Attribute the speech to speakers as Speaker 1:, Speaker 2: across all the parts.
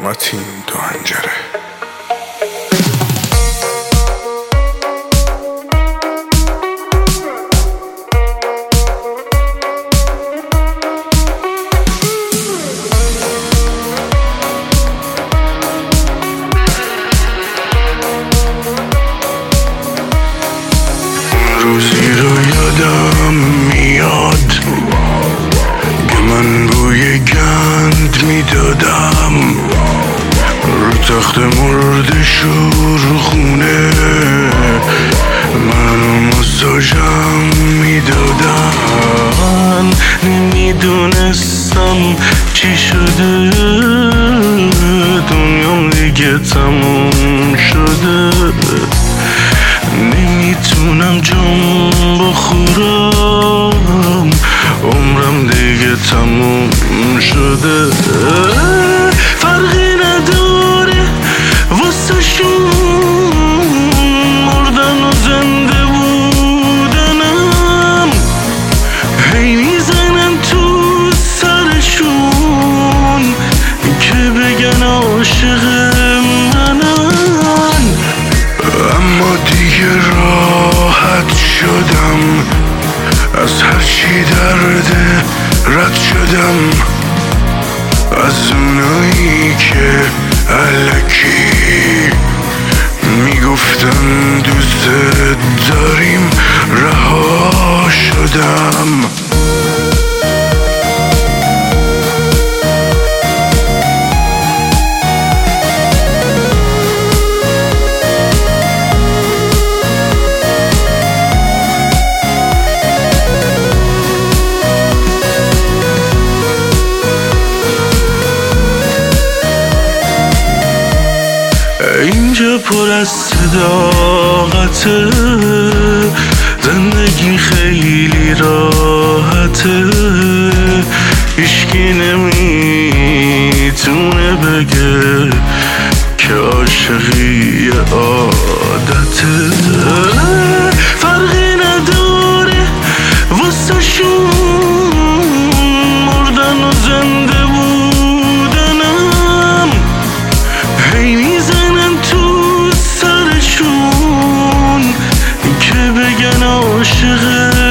Speaker 1: متین دو هنجره. روزی رو یادم میاد که من بوی گند میدادم رو تخت مرد شورخونه، منو ماساژم میدادن. نمیدونستم چی شده، دنیام دیگه تموم شده. نمیتونم جام بخورم، عمرم دیگه تموم شده. فرقی نداره واسه شون مردن و زنده بودنم، هی میزنم تو سرشون که بگن عاشق منن. اما دیگه راحت شدم، از هرچی درده رد شدم، از اونایی که الکی میگفتن دوست داریم رها شدم. اینجا پر از صداقته، زندگی خیلی راحته، هیچکی نمیتونه بگه که عاشقی عادته. فرقی نداره واسه شون مردن و زنده بودنم، هی میزنم تو سرشون که بگن عاشق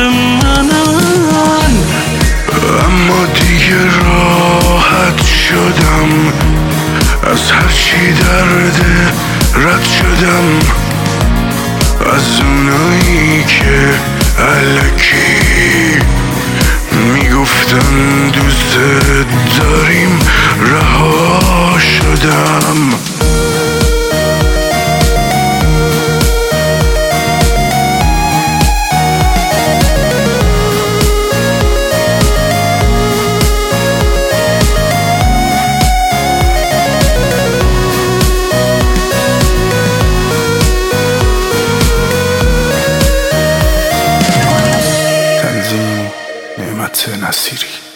Speaker 1: منن. اما دیگه راحت شدم، از هرچی درده رد شدم، از اونایی که الکی میگفتن دوست داریم رها شدم. نعمت نصیری.